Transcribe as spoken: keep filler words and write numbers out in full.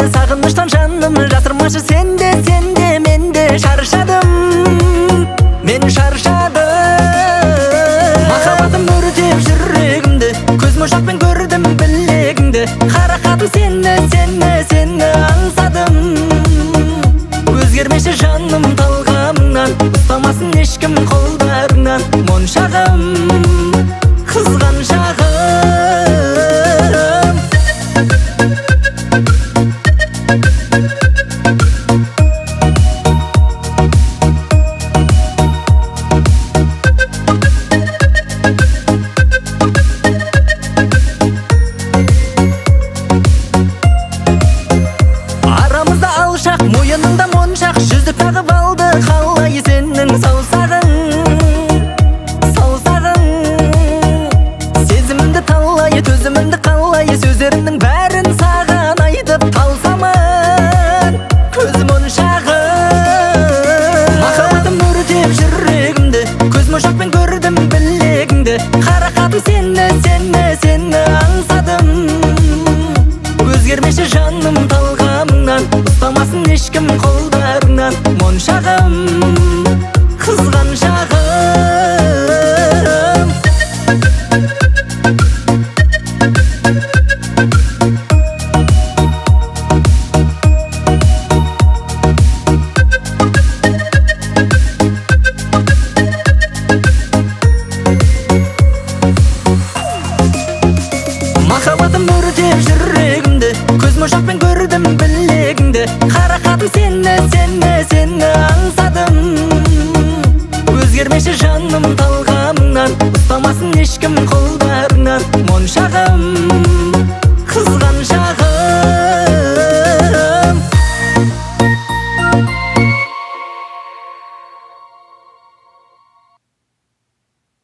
сағыныштан жаным жасырмашы сенде, сенде менде шаршадым, мен шаршадым. Махаббатым өртеп жүрегімді, көзмошақпен көрдім білегіңді. Қарақатым сені, сені, сені аңсадым. Өзгермеші жаным талғамыңнан, ұстамасын ешкім қолдарыңнан. Моншағым, қызған шағым. Арамызда алшақ, мойынында моншақ, жүзік тағып алды қалай сенің саусағың, саусағың. Сезімімді талай, төзімімді қалай, сөздерімнің бәрін саған айтып талсамын, көзім моншағым. Махаббатым өртеп жүрегімді, көзмошақпен көрдім білегіңді. Қарақатым сені, сені, сені аңсадым. Өзгермеші жаным талғамыңнан, ұстамасын ешкім қолдарыңнан. Моншағым, қызған шағым. Махаббатым өртеп жүрегімді, көзмошақпен көрдім білегіңді. Қарақатым сені, сені, сені аңсадым. Өзгермеші жаным талғамыңнан, ұстамасын ешкім қол